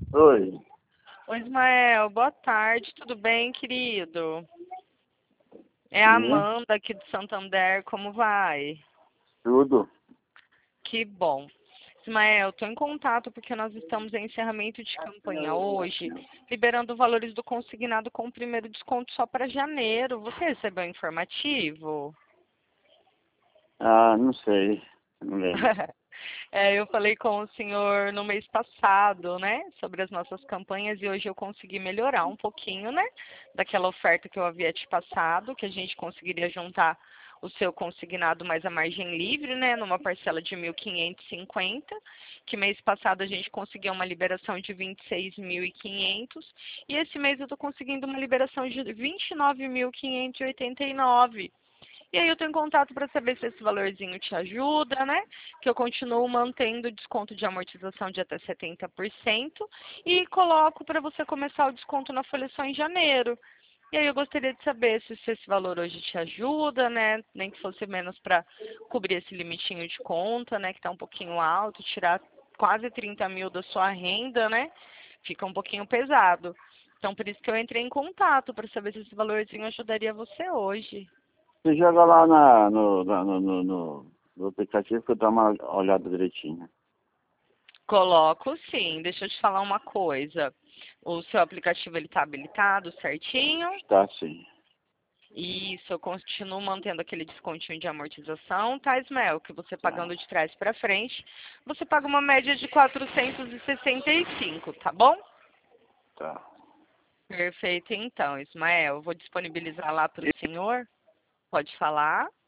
Oi, Oi, Ismael, boa tarde, tudo bem, querido? É a sim, Amanda aqui do Santander, como vai? tudo. Que bom. Ismael, estou em contato porque nós estamos em encerramento de campanha hoje, liberando valores do consignado com o primeiro desconto só para janeiro. Você recebeu o informativo? Ah, não sei, não lembro. Eu falei com o senhor no mês passado, né, sobre as nossas campanhas e hoje eu consegui melhorar um pouquinho, né, daquela oferta que eu havia te passado, que a gente conseguiria juntar o seu consignado mais a margem livre, né, numa parcela de 1.550, que mês passado a gente conseguiu uma liberação de 26.500 e esse mês eu estou conseguindo uma liberação de 29.589. E aí eu tenho contato para saber se esse valorzinho te ajuda, né? Que eu continuo mantendo o desconto de amortização de até 70% e coloco para você começar o desconto na folha só em janeiro. E aí eu gostaria de saber se esse valor hoje te ajuda, né? Nem que fosse menos para cobrir esse limitinho de conta, né? Que está um pouquinho alto, tirar quase 30 mil da sua renda, né? Fica um pouquinho pesado. Então por isso que eu entrei em contato para saber se esse valorzinho ajudaria você hoje. Você joga lá no aplicativo que eu dou uma olhada direitinho. Coloco sim. Deixa eu te falar uma coisa. O seu aplicativo ele está habilitado certinho? Está sim. Isso, eu continuo mantendo aquele descontinho de amortização, tá, Ismael? Que você Tá, pagando de trás para frente, você paga uma média de 465, tá bom? tá. Perfeito, então, Ismael. Eu vou disponibilizar lá para o senhor. Pode falar?